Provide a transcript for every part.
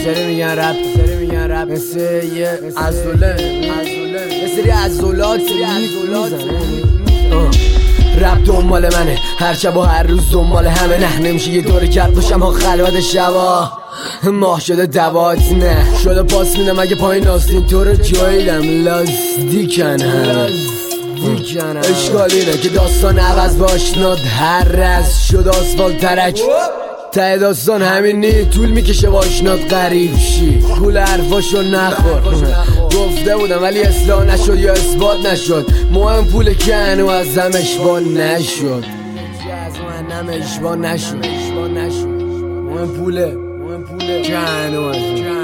سری میگن رپ مثل یه یه سری عضلات رپ دنبال منه هر شب و هر روز دنبال همه. نه نمیشه یه دور کرد باشم ها خلوت شبا ماه شده دوات نه شده پاس میدم اگه پایین آستین تو رو جاییدم لازدیکن اشکالی نه که داستان عوض باشناد هر رز شد آسفالت ترک ته داستان همین نی طول میکشه باشناد غریب شی گول حرفاشو نخور گفته بودم ولی اصلاح نشد یا اثبات نشد مهم پول که هنو از هم اشباه نشد مهم پوله که هنو از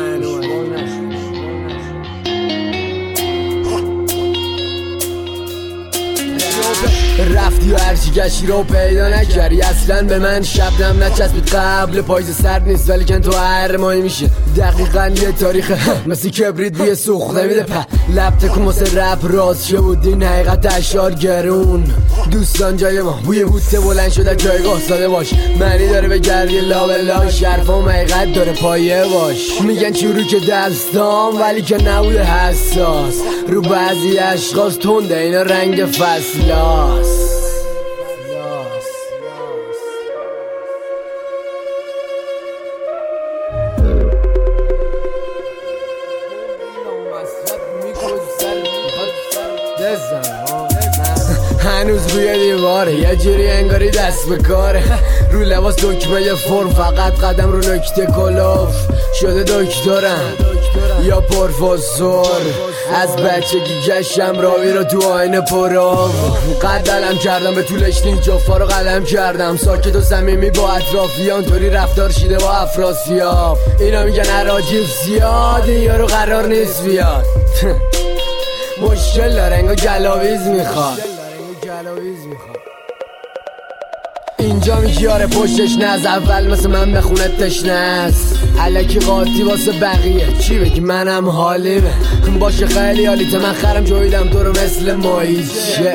رفتی و هرچی گشتی رو پیدا نکردی اصلا به من شبنم نچسبید قبل پاییز سرد نیست ولی کن تو هر ماهی میشه دقیقا یه تاریخ مثل کبریت بوی سوخته میده لب تکون واسه رپ راست شد بود این حقیقت اشعار گرون دوستان جای ما بوی بوته بلند شده جایگاه ساده باش معنی داره به گردی لابلا شرفام حقیقت داره پایه باش میگن چورو که دستام ولی که نبوده حساس رو بعضی اشخاص تنده اینا رنگ فصلاست هنوز روی دیواره یه جوری انگاری دست به کاره رو لباس دکمه یه فرم فقط قدم رو نکته کلاف شده دکترم یا پروفسور از بچگی گشتم راوی رو تو آینه پرام قدلم کردم به طولش نین جفا رو قلم کردم ساکت و صمیمی با اطرافیان طوری رفتار شیده با افراسیاب اینا میگن عراجیف زیاده یارو قرار نیست بیاد مشکل داره انگار گلاویز میخواد اینجا میگی آره پشتش نه از اول مثل من بخونه تشنه است الکی قاطی واسه بقیه چی بگی منم حالیمه باشه خیلی حالیته من خرم جویدم تو رو مثل ماهیچه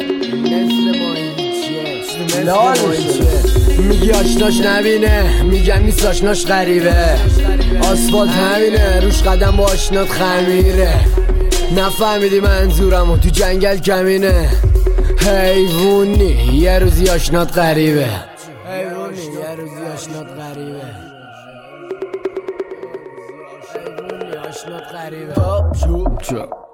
میگی آشناش نبینه میگن نیست آشناش غریبه آسفالت همینه روش قدم با آشنات خمیره نفهمیدی منظورمو تو جنگل کمینه حیوونی یه روزی آشنات غریبه آشنات غریبه